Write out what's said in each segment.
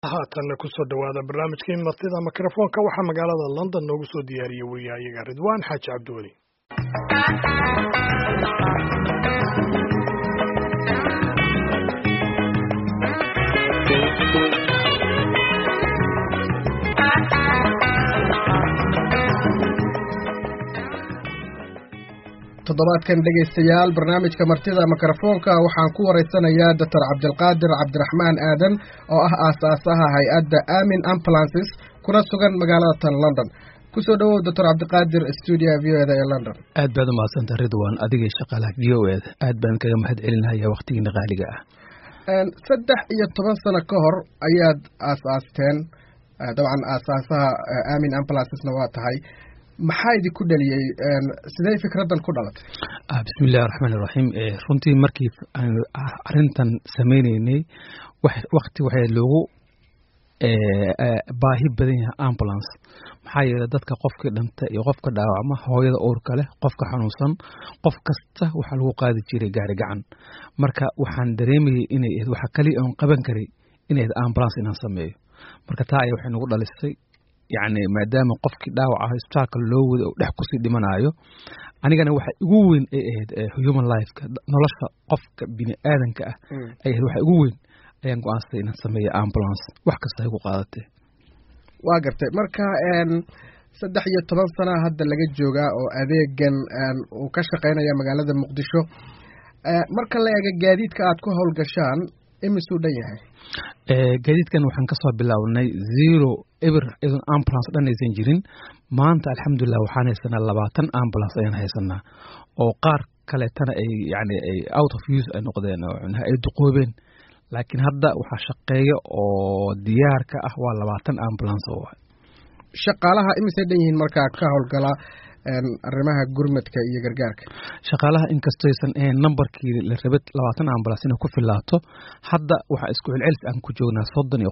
haatanna ku soo dhawaada barnaamijkii martida mikrofoonka waxaa magaalada London noogu soo diyaariyay wariyahayaga Ridwaan Xaaji Cabdiweli. toddobaadkan dhegaystayaal barnaamijka martida mikrofoonka waxaan ku wareysanayaa Dr. Cabdilqaadir Cabdiraxmaan Aadan oo ah aasaasaha hay'adda Aamin Ambulances kuna sugan magaalada London. ku soo dhawow Dr. Cabdilqaadir studio VOAda ee London. aad baad u mahadsantahay Ridwaan adiga shaqaalaha VOAda aad baan kaga mahadcelinayaa waqtigiina qaaliga ah. 13 sano ka hor ayaad aasaasteen dabcan aasaasaha Aamin Ambulancesna waa tahay maxay idinku dhaliyay sidee fikradan ku dhalatay? bismillaahir rahmaanir rahiim runtii markii arintan sameeynay waqti waxay loogu baahi badan yahay ambulance maxaa yeelay dadka qofka dhintay iyo qofka dhaawacma hooyada uurka leh qofka xanuunsan qof kasta waxa lagu qaadi jiray gaari gacan marka waxaan dareemayay inay waxa kaliya oo qaban karay inay ambulance inaan sameeyo marka taa ay waxay nagu dhalisay يعني maadaama qofkii dhaawaca isbitaalka loo wado oo dhex ku sii dhimanayo anigana waxa ugu weyn ee human life nolosha qofka bini aadanka ah ay waxa ugu weyn ayaan go'aansaday inaan sameeyo ambulance wax kasta ay ku qaadatay waa gartay marka 13 sano hadda laga joogaa oo adeegan uu ka shaqeynaya magaalada Muqdisho marka la eego gaadiidka aad ku howlgashaan imisuu dhan yahay gaadiidkan waxaan ka soo bilownay 0 eber idan ambulance dhan aysan jirin maanta alxamdulillah waxaan haysanaa 20 ambulance ayaan haysanaa oo qaar kale tana ay yani ay out of use ay noqdeen oo ay duqoobeen laakiin hadda waxa shaqeeyo oo diyaar ka ah waa 20 ambulance oo shaqaalaha imisay dhan yihiin marka ka howlgala arrimaha gurmadka iyo gargaarka shaqaalaha inkastoo aysan numberkii la rabay 20 ambulance inay ku filaato hadda waxa isku celcelis aan ku joognaa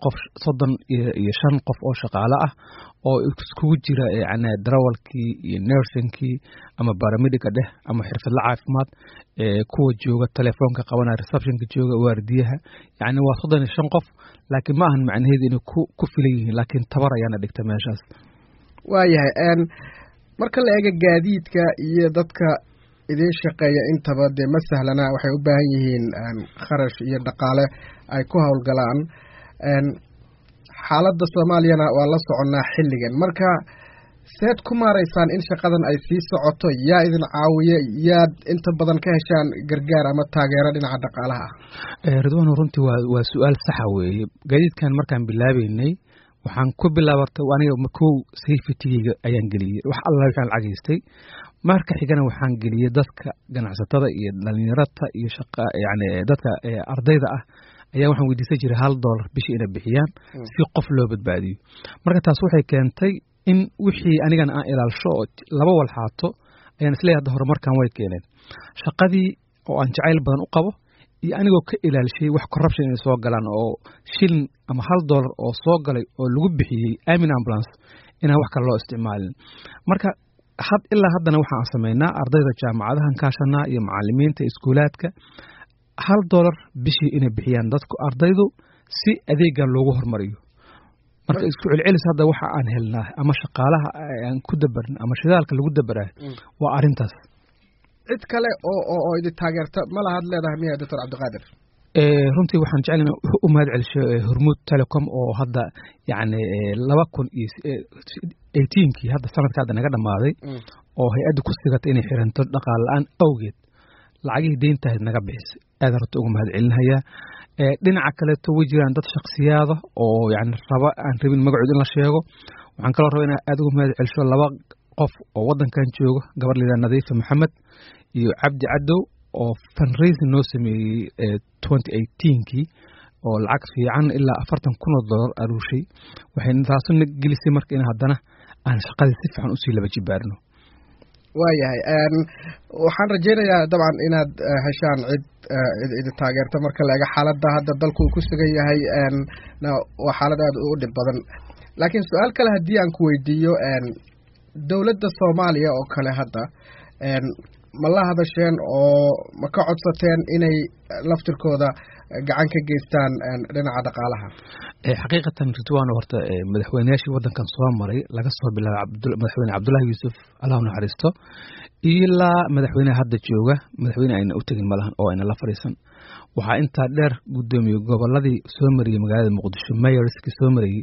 35 qof oo shaqaale ah oo isku jira yani darawalkii iyo nursingkii ama paramedic dheh ama xirfadle caafimaad kuwa jooga telefoonka qabanaya receptionka jooga waardiyaha yani waa 35 qof laakiin ma ahan macnaheedu inay ku filan yihiin laakiin tabar ayaana dhigta meeshaas waayahay marka la eego gaadiidka iyo dadka idin shaqeeya intaba de ma sahlana waxay u baahan yihiin kharash iyo dhaqaale ay ku howlgalaan xaaladda Soomaaliyana waa la soconaa xilligan marka seed ku maareysaan in shaqadan ay sii socoto yaa idin caawiye yaad inta badan ka heshaan gargaar ama taageero dhinaca dhaqaalaha Ridwaan runtii waa su'aal sax ah weeye gaadiidkan markaan bilaabeynay waxaan ku bilaabatay aniga markuu safety-ga ayaan geliyay wax alla waxaan lacageystay marka xigana waxaan geliyay dadka ganacsatada iyo dhalinyarada iyo shaqa yani dadka ardayda ah ayaa waxaan weydiisay jiray $1 bishii inay bixiyaan si qof loo badbaadiyo marka taas waxay keentay in wixii anigana aan ilaalsho laba walxaato ayaan isleeyahay horumarkan way keeneen shaqadii oo aan jacayl badan u qabo iyo anigoo ka ilaalishay wax corruption inay soo galaan oo shilin ama $1 oo soo galay oo lagu bixiyay Aamin Ambulance inaan wax kale loo isticmaalin marka ilaa haddana waxaan sameynaa ardayda jaamacadahan kaashanaa iyo macallimiinta iskuulaadka $1 bishii inay bixiyaan dadku ardaydu si adeega loogu hormariyo marka isku celcelis hadda waxa aan helnaa ama shaqaalaha aan ku dabarno ama shidaalka lagu dabaraa waa arintaas cid kale oo idin taageerta ma laha leedahay miyaa Dr. Cabdilqaadir runtii waxaan jeclahay u mahadcelisho Hormuud Telecom oo hadda yani 2018kii hadda sanadka hadda naga dhamaaday oo hay'addu ku sigatay inay xiranto dhaqaale la'aan awgeed lacagii deynta naga bixisay aad rabto ugu mahadcelinayaa dhinaca kale way jiraan dad shakhsiyaada oo yani raba aan rabin magacooda in la sheego waxaan kaloo rabaa inaan aad ugu mahadcelisho 2 qof oo wadankan jooga gabar lidaa Nadiifa Maxamed iyo Cabdi Cadow oo fundraising noo sameeyay 2018kii oo lacag fiican ilaa $40,000 aruushay waxay taasuna gelisay marka in haddana aan shaqadii si fiican u sii laba jibaarno waayahay waxaan rajeynayaa dabcan inaad heshaan cid taageerta marka la eego xaaladda hadda dalku uu ku sugan yahay waa xaalad aad u dhib badan laakiin su'aal kale haddii aan ku weydiiyo dawladda Soomaaliya oo kale hadda ma la hadasheen oo ma ka codsateen inay laftirkooda gacan ka geystaan dhinaca dhaqaalaha. xaqiiqatan ridwaan horta madaxweynayaashii waddankan soo maray laga soo bilaabay madaxweyne cabdullaahi yuusuf allahu naxariisto ilaa madaxweynaha hadda jooga madaxweyne ayna u tegin malahan oo ayna la fadhiisan. waxaa intaa dheer guddoomiye gobolladii soo mariyey magaalada muqdisho mayorskii soo marayey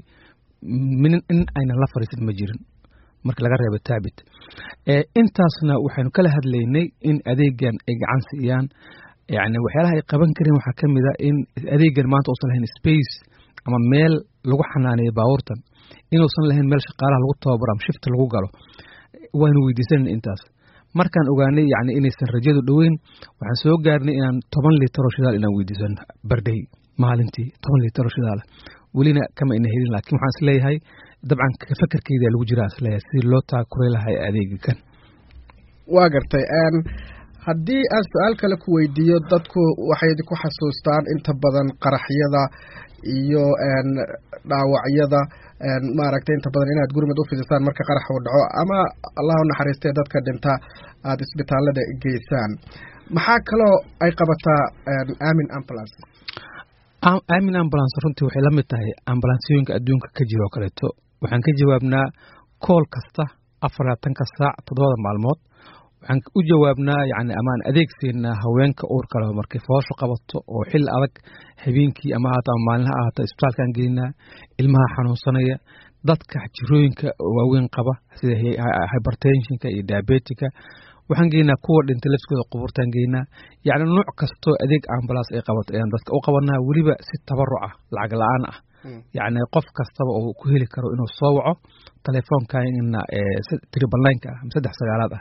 in ayna la fadhiisan ma jirin marka laga reebo taabit. intaasna waxaynu kala hadlaynay in adeegan ay gacan siiyaan, yani waxyaalaha ay qaban kareen waxaa ka mid a in adeegan maanta uusan lahayn space ama meel lagu xanaaneeyo baabuurtan, inuusan lahayn meel shaqaalaha lagu tababaro ama shifta lagu galo. waanu weydiisanay intaas markaan ogaanay yani inaysan rajadu dhoweyn, waxaan soo gaarnay inaan 10 litir oo shidaal inaan weydiisano barday maalintii 10 litir oo shidaal welina kama ina helin. laakiin waxaan isleeyahay dabcan fakarkeeda lagu jiraa isleeyahay sidii loo taakuray lahay adeega kan. waa gartay. haddii aan su-aal kale ku weydiiyo, dadku waxay ku xasuustaan inta badan qaraxyada iyo dhaawacyada, maaragtay inta badan inaad gurmad u fidisaan marka qarax uu dhaco ama allah u naxariistee dadka dhinta aada isbitaalada geysaan. maxaa kaloo ay qabataa aamin ambulance? aamin ambulance runtii waxay la mid tahay ambulansooyinka adduunka ka jira oo kaleeto. waxaan ka jawaabnaa kool kasta 24 saac 7 maalmood. waxaan u jawaabnaa yani amaan adeegsiinaa haweenka uurka leh markay foosho qabato oo xil adag habeenkii ama haata ama maalinha ahaato isbitaalkaan geynaa, ilmaha xanuunsanaya, dadka jirooyinka waaweyn qaba sida hypertensionka iyo diabetika waxaan geynaa, kuwa dhintay lafskooda qubuurtaan geynaa. yani nooc kastoo adeeg ambulance ay qabato ayaan dadka u qabanaa, weliba si tabaruc ah, lacag la-aan ah. yani qof kastaba oo ku heli karo inuu soo waco telefoonkaina 999 ah 39 ah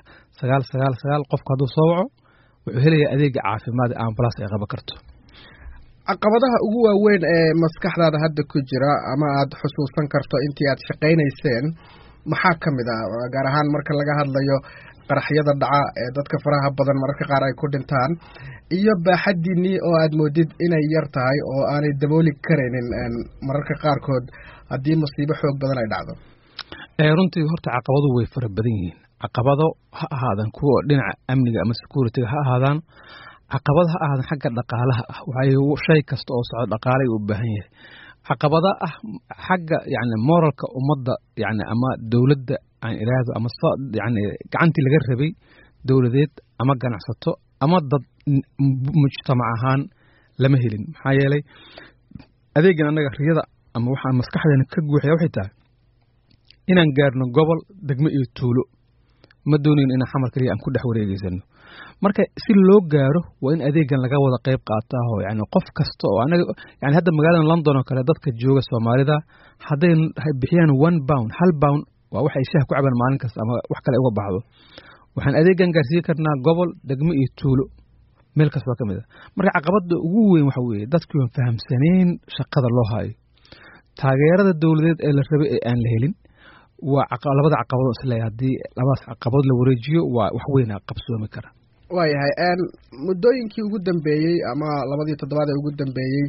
999 qofka hadduu soo waco wuxuu helayaa adeega caafimaad ee ambulance ay qaban karto. caqabadaha ugu waaweyn ee maskaxdaada hadda ku jira ama aad xusuusan karto intii aad shaqaynayseen maxaa ka mid ah, gaar ahaan marka laga hadlayo qaraxyada dhaca ee dadka faraha badan mararka qaar ay ku dhintaan iyo baaxadiinii oo aad moodid inay yar tahay oo aanay dabooli karaynin mararka qaarkood haddii musiibo xoog badan ay dhacdo? runtii horta caqabadu way fara badan yihiin. caqabado ha ahaadaan kuwa dhinaca amniga ama securityga ha ahaadaan, caqabado ha ahaadaan xagga dhaqaalaha ah, waxay shay kasta oo socdo dhaqaalay u baahan yahay. caqabada ah xagga yani moralka ummadda yani ama dowladda aan iraahdo ama yani gacantii laga rabay dowladeed ama ganacsato ama dad mujtamac ahaan lama helin. maxaa yeelay adeegan annaga riyada ama waxaan maskaxdeena ka guuxaya waxay tahay inaan gaarno gobol, degmo iyo tuulo. ma doonayn inaan xamar kaliya aan ku dhex wareegeysano. marka si loo gaaro waa in adeegan laga wada qayb qaataa oo yani qof kasta oo anaga yani hadda magaalada London oo kale dadka jooga Soomaalida hadday bixiyaan 1 pound 1 pound waa waxay shaah ku cabaan maalin kasta ama wax kale uga baxdo. waxaan adeegan gaarsiin karnaa gobol, degmo iyo tuulo meel kasta ka mid ah. marka caqabada ugu weyn waxa weeye dadku aan fahamsaneen shaqada loo hayo, taageerada dawladeed ee la rabay ee aan la helin. waa labada caqabado isla haddii labadaas caqabad la wareejiyo waa wax weyn qabsoomi kara. waayahay muddooyinkii ugu dambeeyey ama 2 toddobaad ee ugu dambeeyey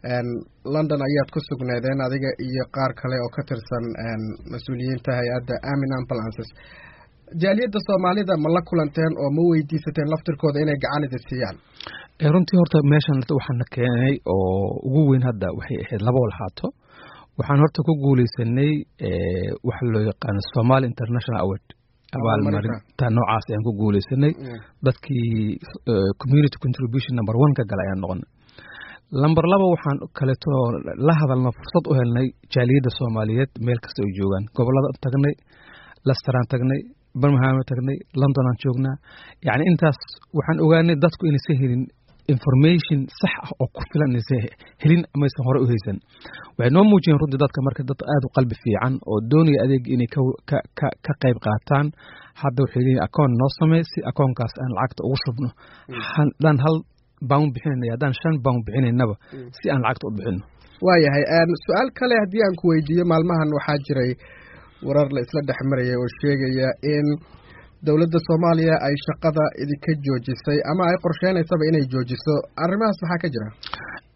London ayaad ku sugnaydeen adiga iyo qaar kale oo ka tirsan mas-uuliyiinta hay-adda Aamin Ambulances. jaaliyadda Soomaalida ma la kulanteen oo ma weydiisateen laftirkooda inay gacan idin siiyaan? runtii horta meeshan waxaan keenay oo ugu weyn hadda waxay ahayd 2 walxaato. waxaan horta ku guuleysanay waxa loo yaqaan Somali International Award abaalmarinta noocaas ayaan ku guuleysanay. dadkii community contribution number 1 ka galay ayaan noqonay. number 2 waxaan kaleeto la hadalna fursad u helnay jaaliyadda Soomaaliyeed meel kasta ay joogaan, gobolada tagnay, Leicester tagnay, Birmingham tagnay, London aan joognaa. yani intaas waxaan ogaanay dadku inay helin information sax ah oo ku filan inay helin ama aysan hore u haysan. waxay noo muujiyeen runtii dadka marka dad aad u qalbi fiican oo doonaya adeeg inay ka qayb qaataan. hadda waxay leeyihiin akoon noo samee si akoonkaas aan lacagta ugu shubno. haddaan 1 pound bixinayna haddaan 5 pound bixinaynaba si aan lacagta u bixino. waayahay su-aal kale haddii aan ku weydiiyo, maalmahan waxaa jiray warar la isla dhex marayay oo sheegaya in dowladda Soomaaliya ay shaqada idinka joojisay ama ay qorsheenaysaba inay joojiso. arrimahaas maxaa ka jira?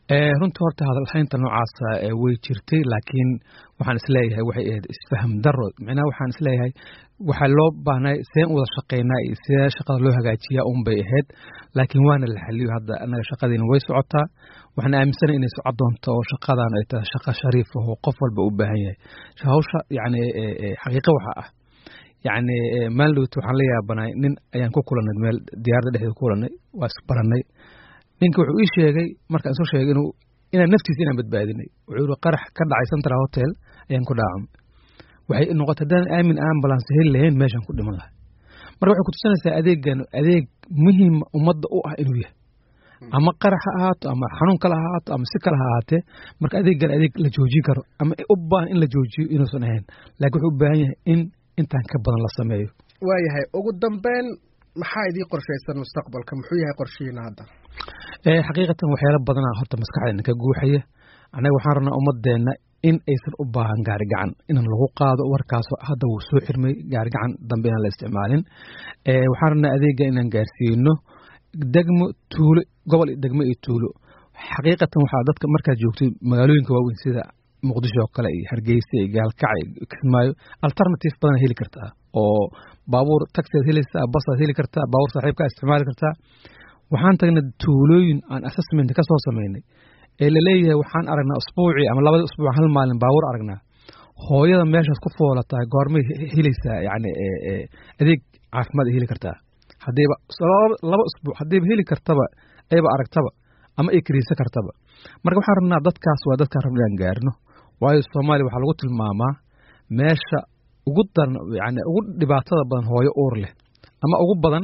runtii horta hadalhaynta noocaasa way jirtay laakiin waxaan isleeyahay waxay ahayd isfaham daro macnaha waxaan isleeyahay waxaa loo baahnay seen wada shaqaynaa iyo sidee shaqada loo hagaajiyaa bay ahayd laakiin waana la xaliyo hadda annaga shaqadiina way socotaa waxaan aaminsanahay inay socod doonto oo shaqadan ay tahay shaqo shariif ah oo qof walba u baahan yahay hawsha yacni xaqiiqo waxa ah yacni maaldood waxaan la yaabanay nin ayaan ku kulanay meel diyaaradda dhexdeeda ku kulanay waa isbaranay ninka wuxuu ii sheegay markaan soo sheegay inaan naftiisa inaan badbaadinay wuxuu yiri qarax ka dhacay Central Hotel ayaan ku dhaacay waxay noqotay hadaan aamin ambulance heli lahayn meeshan ku dhiman lahaa marka waxay ku tusinaysaa adeegan adeeg muhiim ummadda u ah inuu yahay ama qarax ha ahaato ama xanuun kale ha ahaato ama si kale ha ahaatee marka adeegan adeeg la joojin karo ama u baahan in la joojiyo inuusan ahayn laakiin wuxuu u baahan yahay in intaan ka badan la sameeyo waayahay ugu dambeyn maxaa idii qorshaysan mustaqbalka muxuu yahay qorshihiina hadda xaqiiqatan waxyaalo badanaa horta maskaxdeena ka guuxaya annaga waxaan rabnaa ummadeenna in aysan u baahan gaari gacan inaan lagu qaado warkaas hadda wuu soo xirmay gaari gacan dambe inaan la isticmaalin waxaan rabnaa adeega inaan gaarsiino degmo tuulo gobol degmo iyo tuulo xaqiiqatan waxaa dadka markaad joogtay magaalooyinka waaweyn sida muqdisho oo kale iyo hargeysa iyo gaalkacyo iyo kismaayo alternative badan heli kartaa oo baabuur taxi helaysaa basaad heli kartaa baabuur saaxiibkaa isticmaali kartaa waxaan tagnay tuulooyin aan assessment ka soo samaynay ee la leeyahay waxaan aragnaa usbuucii ama labada usbuuc hal maalin baabuur aragnaa hooyada meeshaas ku foolata goormay helaysaa yacni adeeg caafimaad ay heli kartaa haddiiba laba usbuuc haddiiba heli kartaba ayba aragtaba ama ay kariisa kartaba marka waxaan rabnaa dadkaas waa dadkaan rabna inaan gaarno waayo Soomaaliya waxaa lagu tilmaamaa meesha ugu daran yacni ugu dhibaatada badan hooyo uur leh ama ugu badan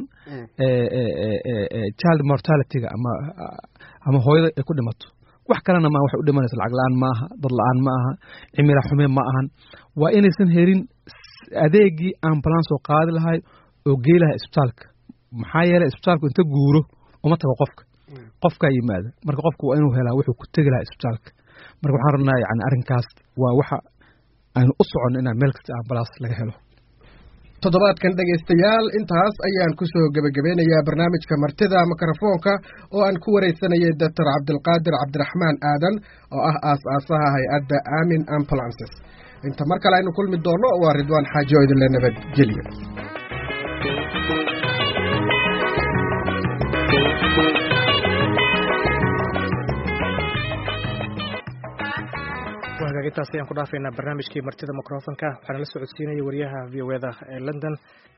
child mortality-ga ama hooyada ay ku dhimato wax kalena ma wax u dhimanaysa lacag la'aan ma aha dad la'aan ma aha cimilo xume ma ahan waa inaysan helin adeegii ambulance oo qaadi lahay oo geelaha isbitaalka maxaa yeelay isbitaalku inta guuro uma tago qofka yimaada marka qofku waa inuu helaa wuxuu ku tegi lahaa isbitaalka marka waxaan rabnaa yacni arrinkaas waa waxa aynu u soconno inaan meel kasta ambulance laga helo toddobaadkan dhegaystayaal intaas ayaan ku soo gebagabeynayaa barnaamijka martida mikrofoonka oo aan ku wareysanayay Dr. Cabdilqaadir Cabdiraxmaan Aadan oo ah aas-aasaha hay-adda Aamin Ambulances inta mar kale aynu kulmi doono waa Ridwaan Xaaji oo idin la nabadgeliyo intaas ayaan ku dhaafaynaa barnaamijkii martida mikrofonka waxaana la socodsiinaya wariyaha VOA-da ee London